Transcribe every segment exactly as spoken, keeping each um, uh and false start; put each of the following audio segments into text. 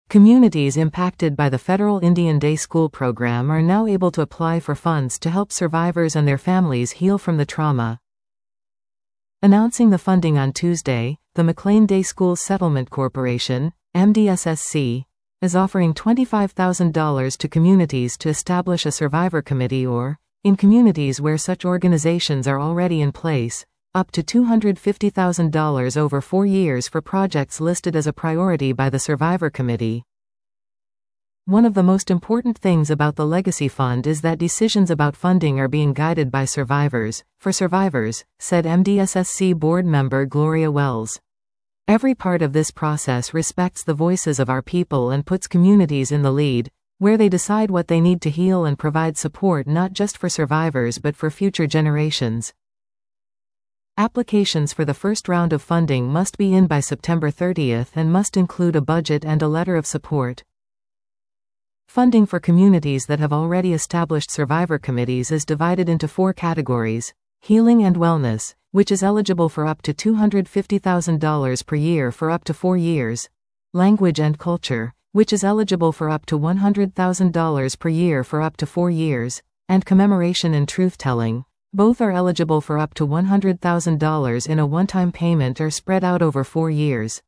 Communities impacted by the federal Indian Day School program are now able to apply for funds to help survivors and their families heal from the trauma. Announcing the funding on Tuesday, the McLean Day School Settlement Corporation, M D S S C, is offering twenty-five thousand dollars to communities to establish a survivor committee or, in communities where such organizations are already in place, up to two hundred fifty thousand dollars over four years for projects listed as a priority by the Survivor Committee. One of the most important things about the Legacy Fund is that decisions about funding are being guided by survivors, for survivors, said M D S S C board member Gloria Wells. Every part of this process respects the voices of our people and puts communities in the lead, where they decide what they need to heal and provide support not just for survivors but for future generations. Applications for the first round of funding must be in by September thirtieth and must include a budget and a letter of support. Funding for communities that have already established survivor committees is divided into four categories: healing and wellness, which is eligible for up to two hundred fifty thousand dollars per year for up to four years; language and culture, which is eligible for up to one hundred thousand dollars per year for up to four years; and commemoration and truth-telling. Both are eligible for up to one hundred thousand dollars in a one-time payment or spread out over four years.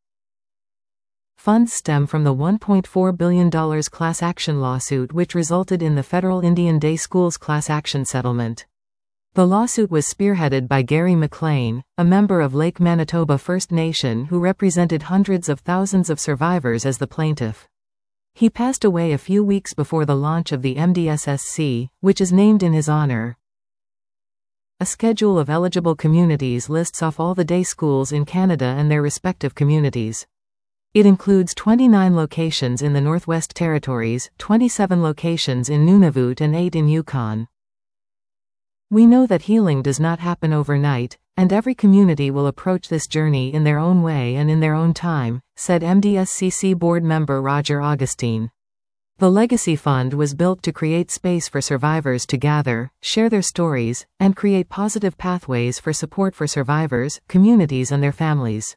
Funds stem from the one point four billion dollars class action lawsuit which resulted in the federal Indian Day Schools class action settlement. The lawsuit was spearheaded by Gary McLean, a member of Lake Manitoba First Nation who represented hundreds of thousands of survivors as the plaintiff. He passed away a few weeks before the launch of the M D S S C, which is named in his honor. A schedule of eligible communities lists off all the day schools in Canada and their respective communities. It includes twenty-nine locations in the Northwest Territories, twenty-seven locations in Nunavut and eight in Yukon. We know that healing does not happen overnight, and every community will approach this journey in their own way and in their own time, said M D S C C board member Roger Augustine. The Legacy Fund was built to create space for survivors to gather, share their stories, and create positive pathways for support for survivors, communities and their families.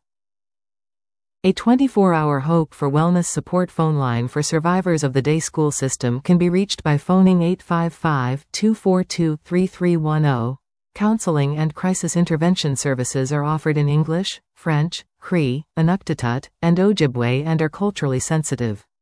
A twenty-four hour Hope for Wellness support phone line for survivors of the day school system can be reached by phoning eight five five, two four two, three three one zero. Counseling and crisis intervention services are offered in English, French, Cree, Inuktitut, and Ojibwe and are culturally sensitive.